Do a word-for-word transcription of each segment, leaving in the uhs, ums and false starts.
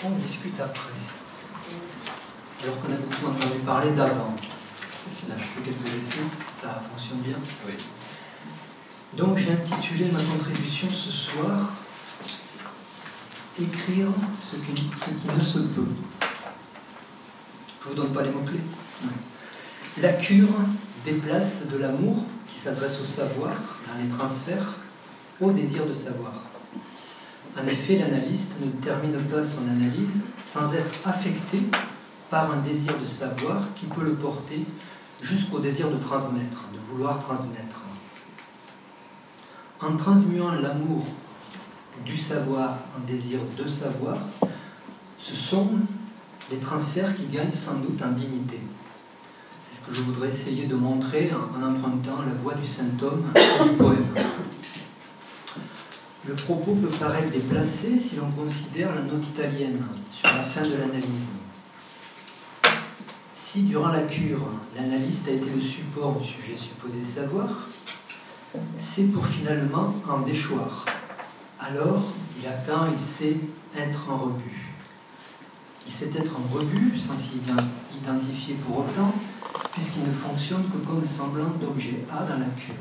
on discute après. Alors qu'on a beaucoup entendu parler d'avant. Là, je fais quelques essais, ça fonctionne bien. Oui. Donc, j'ai intitulé ma contribution ce soir « Écrire ce qui, ce qui ne se peut ». Je ne vous donne pas les mots-clés. La cure déplace de l'amour qui s'adresse au savoir, dans les transferts, au désir de savoir. En effet, l'analyste ne termine pas son analyse sans être affecté par un désir de savoir qui peut le porter jusqu'au désir de transmettre, de vouloir transmettre. En transmuant l'amour du savoir en désir de savoir, ce sont les transferts qui gagnent sans doute en dignité. C'est ce que je voudrais essayer de montrer en empruntant la voix du saint homme du poème. Le propos peut paraître déplacé si l'on considère la note italienne sur la fin de l'analyse. Si, durant la cure, l'analyste a été le support du sujet supposé savoir, c'est pour finalement en déchoir. Alors, dit Lacan, il sait être en rebut. Il sait être en rebut, sans s'y identifier pour autant, puisqu'il ne fonctionne que comme semblant d'objet A dans la cure.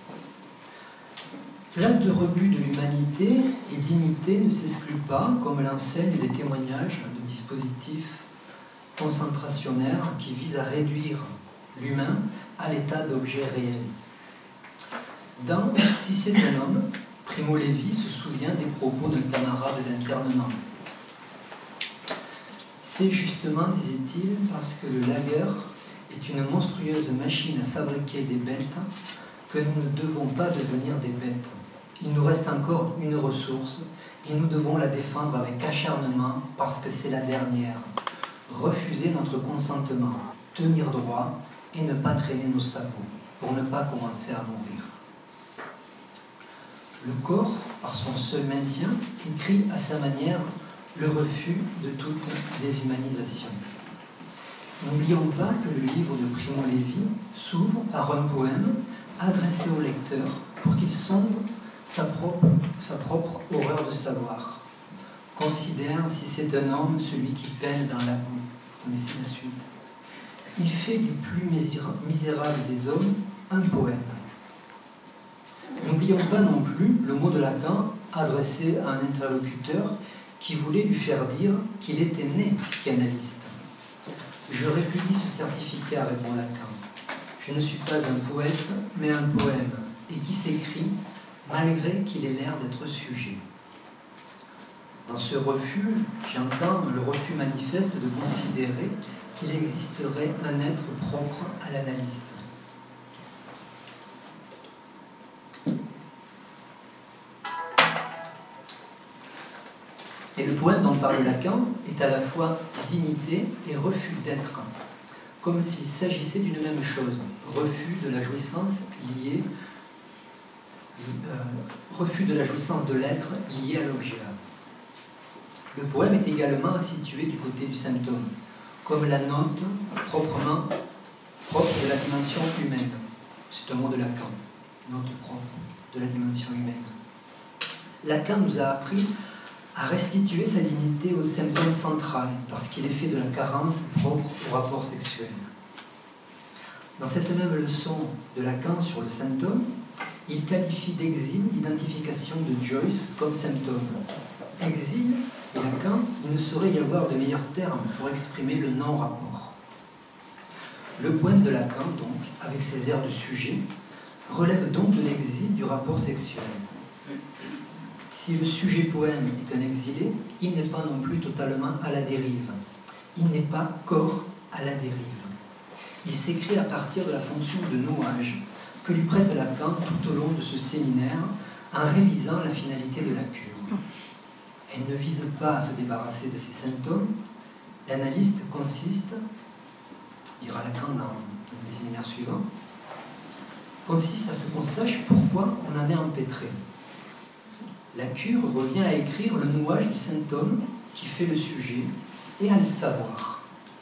Place de rebut de l'humanité et dignité ne s'exclut pas, comme l'enseignent des témoignages de dispositifs concentrationnaires qui visent à réduire l'humain à l'état d'objet réel. Dans « Si c'est un homme », Primo Levi se souvient des propos d'un camarade d'internement. C'est justement, disait-il, parce que le lager est une monstrueuse machine à fabriquer des bêtes que nous ne devons pas devenir des bêtes. Il nous reste encore une ressource et nous devons la défendre avec acharnement parce que c'est la dernière. Refuser notre consentement, tenir droit et ne pas traîner nos sabots pour ne pas commencer à mourir. Le corps, par son seul maintien, écrit à sa manière le refus de toute déshumanisation. N'oublions pas que le livre de Primo Levi s'ouvre par un poème adressé au lecteur pour qu'il sonde sa propre, sa propre horreur de savoir. Considère, si c'est un homme, celui qui peine dans la boue. Vous connaissez la suite. Il fait du plus misérable des hommes un poème. N'oublions pas non plus le mot de Lacan adressé à un interlocuteur qui voulait lui faire dire qu'il était né psychanalyste. Je répudie ce certificat, répond Lacan. Je ne suis pas un poète, mais un poème, et qui s'écrit malgré qu'il ait l'air d'être sujet. Dans ce refus, j'entends le refus manifeste de considérer qu'il existerait un être propre à l'analyste. Et le poème dont parle Lacan est à la fois dignité et refus d'être, comme s'il s'agissait d'une même chose, refus de la jouissance liée, euh, refus de la jouissance de l'être lié à l'objet. Le poème est également situé du côté du symptôme, comme la note proprement propre de la dimension humaine. C'est un mot de Lacan, note propre de la dimension humaine. Lacan nous a appris à restituer sa dignité au symptôme central, parce qu'il est fait de la carence propre au rapport sexuel. Dans cette même leçon de Lacan sur le symptôme, il qualifie d'exil l'identification de Joyce comme symptôme. Exil, et Lacan, il ne saurait y avoir de meilleur terme pour exprimer le non-rapport. Le poème de Lacan, donc, avec ses airs de sujet, relève donc de l'exil du rapport sexuel. Si le sujet poème est un exilé, il n'est pas non plus totalement à la dérive. Il n'est pas corps à la dérive. Il s'écrit à partir de la fonction de nouage que lui prête Lacan tout au long de ce séminaire en révisant la finalité de la cure. Elle ne vise pas à se débarrasser de ses symptômes. L'analyste consiste, dira Lacan dans, dans un séminaire suivant, consiste à ce qu'on sache pourquoi on en est empêtré. La cure revient à écrire le nouage du symptôme qui fait le sujet et à le savoir.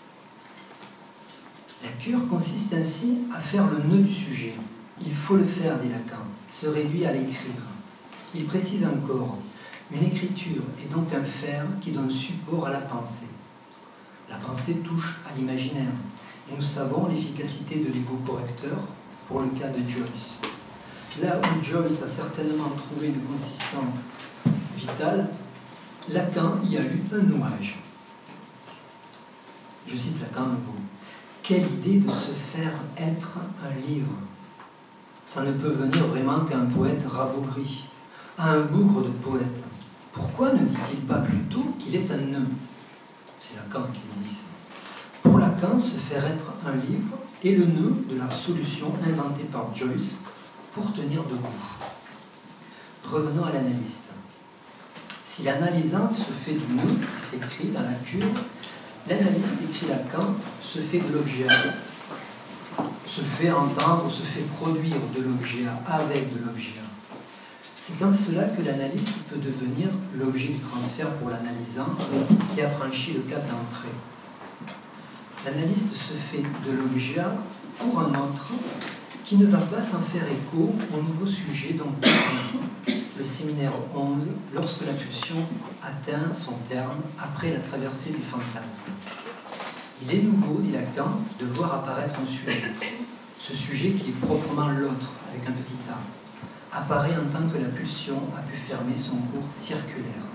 La cure consiste ainsi à faire le nœud du sujet. Il faut le faire, dit Lacan, se réduit à l'écrire. Il précise encore Une écriture est donc un faire qui donne support à la pensée. La pensée touche à l'imaginaire, et nous savons l'efficacité de l'ego correcteur pour le cas de Joyce. Là où Joyce a certainement trouvé une consistance vitale, Lacan y a lu un ouvrage. Je cite Lacan à nouveau. Quelle idée de se faire être un livre! Ça ne peut venir vraiment qu'à un poète rabougri, à un bougre de poète. Pourquoi ne dit-il pas plutôt qu'il est un nœud? C'est Lacan qui nous dit ça. Pour Lacan, se faire être un livre est le nœud de la solution inventée par Joyce pour tenir debout. Revenons à l'analyste. Si l'analysant se fait du nœud qui s'écrit dans la cure, l'analyste, écrit Lacan, se fait de l'objet, se fait entendre, se fait produire de l'objet avec de l'objet. C'est en cela que l'analyste peut devenir l'objet du transfert pour l'analysant qui a franchi le cap d'entrée. L'analyste se fait de l'objet pour un autre qui ne va pas s'en faire écho au nouveau sujet dont le séminaire onze, lorsque la pulsion atteint son terme après la traversée du fantasme. Il est nouveau, dit Lacan, de voir apparaître un sujet. Ce sujet qui est proprement l'autre, avec un petit a, apparaît en tant que la pulsion a pu fermer son cours circulaire.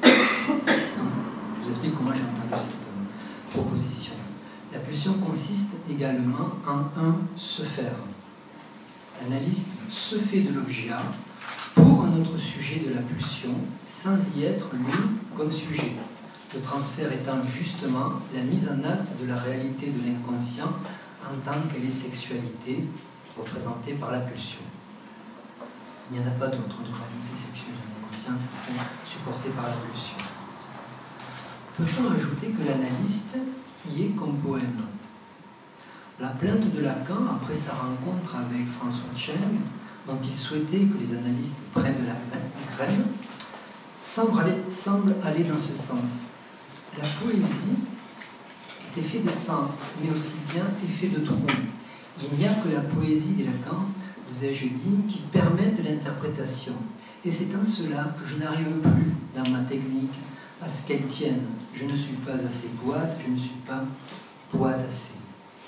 Je vous explique comment j'ai entendu cette euh, proposition. La pulsion consiste également en un se faire. L'analyste se fait de l'objet pour un autre sujet de la pulsion, sans y être lui comme sujet. Le transfert étant justement la mise en acte de la réalité de l'inconscient en tant qu'elle est sexualité, représentée par la pulsion. Il n'y en a pas d'autre de réalité sexuelle de l'inconscient que celle supportée par la pulsion. Peut-on ajouter que l'analyste y est comme poème? La plainte de Lacan, après sa rencontre avec François Cheng, dont il souhaitait que les analystes prennent de la graine, semble aller, semble aller dans ce sens. La poésie est effet de sens, mais aussi bien effet de trou. Il n'y a que la poésie, dit Lacan, vous ai-je dit, qui permette l'interprétation. Et c'est en cela que je n'arrive plus, dans ma technique, à ce qu'elle tienne. Je ne suis pas assez poète, je ne suis pas poète assez.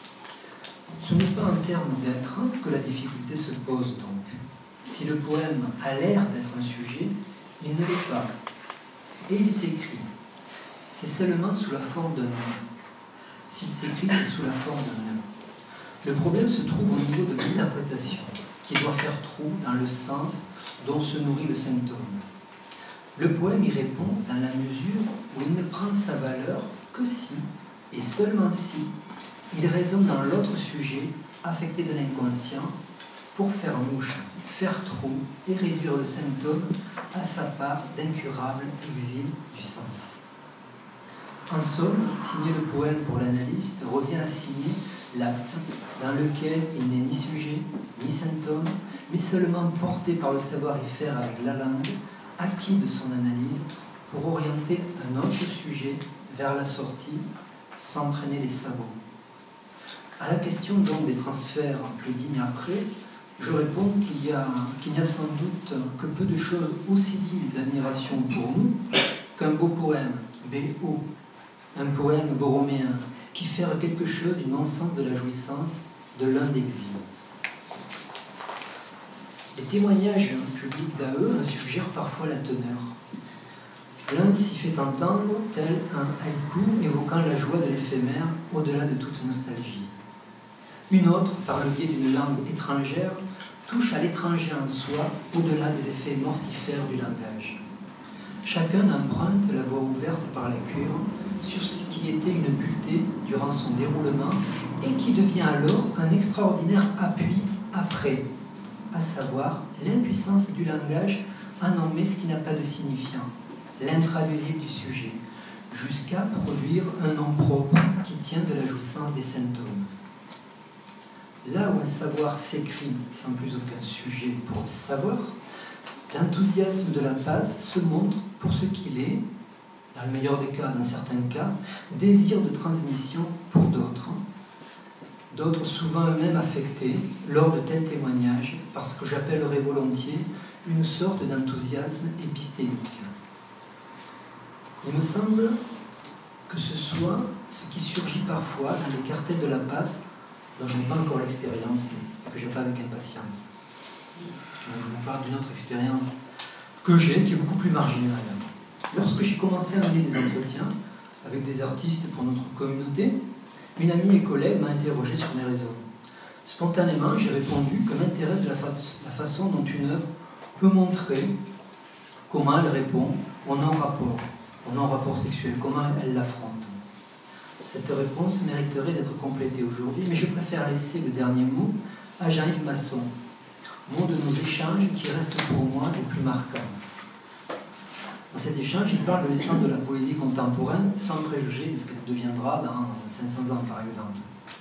Ce n'est pas en termes d'être que la difficulté se pose donc. Si le poème a l'air d'être un sujet, il ne l'est pas. Et il s'écrit. C'est seulement sous la forme d'un nœud. S'il s'écrit, c'est sous la forme d'un nœud. Le problème se trouve au niveau de l'interprétation, qui doit faire trou dans le sens dont se nourrit le symptôme. Le poème y répond dans la mesure où il ne prend sa valeur que si, et seulement si, il résonne dans l'autre sujet, affecté de l'inconscient, pour faire mouche, faire trou et réduire le symptôme à sa part d'incurable exil du sens. En somme, signer le poème pour l'analyste revient à signer l'acte dans lequel il n'est ni sujet, ni symptôme, mais seulement porté par le savoir-y-faire avec la langue, acquis de son analyse, pour orienter un autre sujet vers la sortie, sans traîner les sabots. À la question donc des transferts plus dignes après, je réponds qu'il y a, qu'il n'y a sans doute que peu de choses aussi dignes d'admiration pour nous qu'un beau poème, B O, un poème borroméen, qui fait quelque chose du non-sens de la jouissance de l'un d'exil. Les témoignages publics d'A E en suggèrent parfois la teneur. L'un s'y fait entendre tel un haïku évoquant la joie de l'éphémère au-delà de toute nostalgie. Une autre, par le biais d'une langue étrangère, touche à l'étranger en soi au-delà des effets mortifères du langage. Chacun emprunte la voie ouverte par la cure sur ce qui était une butée durant son déroulement et qui devient alors un extraordinaire appui après, à savoir l'impuissance du langage à nommer ce qui n'a pas de signifiant, l'intraduisible du sujet, jusqu'à produire un nom propre qui tient de la jouissance des symptômes. Là où un savoir s'écrit sans plus aucun sujet pour le savoir, l'enthousiasme de la base se montre pour ce qu'il est, dans le meilleur des cas, dans certains cas, désir de transmission pour d'autres, d'autres souvent eux-mêmes affectés lors de tels témoignages, par ce que j'appellerais volontiers une sorte d'enthousiasme épistémique. Il me semble que ce soit ce qui surgit parfois dans les cartels de la passe, dont je n'ai pas encore l'expérience et que j'attends avec impatience. Je vous parle d'une autre expérience que j'ai, qui est beaucoup plus marginale. Lorsque j'ai commencé à mener des entretiens avec des artistes pour notre communauté, une amie et collègue m'a interrogé sur mes réseaux. Spontanément, j'ai répondu que m'intéresse la, fa la façon dont une œuvre peut montrer comment elle répond au non-rapport, au non-rapport sexuel, comment elle l'affronte. Cette réponse mériterait d'être complétée aujourd'hui, mais je préfère laisser le dernier mot à Jean-Yves Masson, mot de nos échanges qui reste pour moi les plus marquants. Dans cet échange, il parle de l'essence de la poésie contemporaine sans préjuger de ce qu'elle deviendra dans cinq cents ans, par exemple.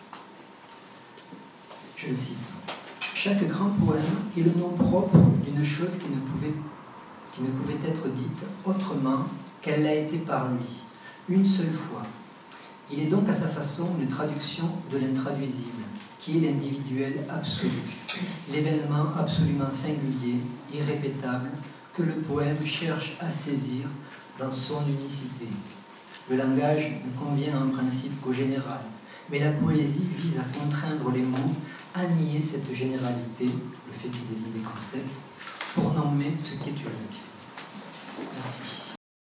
Je le cite. « Chaque grand poème est le nom propre d'une chose qui ne pouvait, qui ne pouvait être dite autrement qu'elle l'a été par lui, une seule fois. Il est donc à sa façon une traduction de l'intraduisible, qui est l'individuel absolu, l'événement absolument singulier, irrépétable, que le poème cherche à saisir dans son unicité. Le langage ne convient en principe qu'au général, mais la poésie vise à contraindre les mots, à nier cette généralité, le fait qu'il désigne des concepts, pour nommer ce qui est unique. Merci.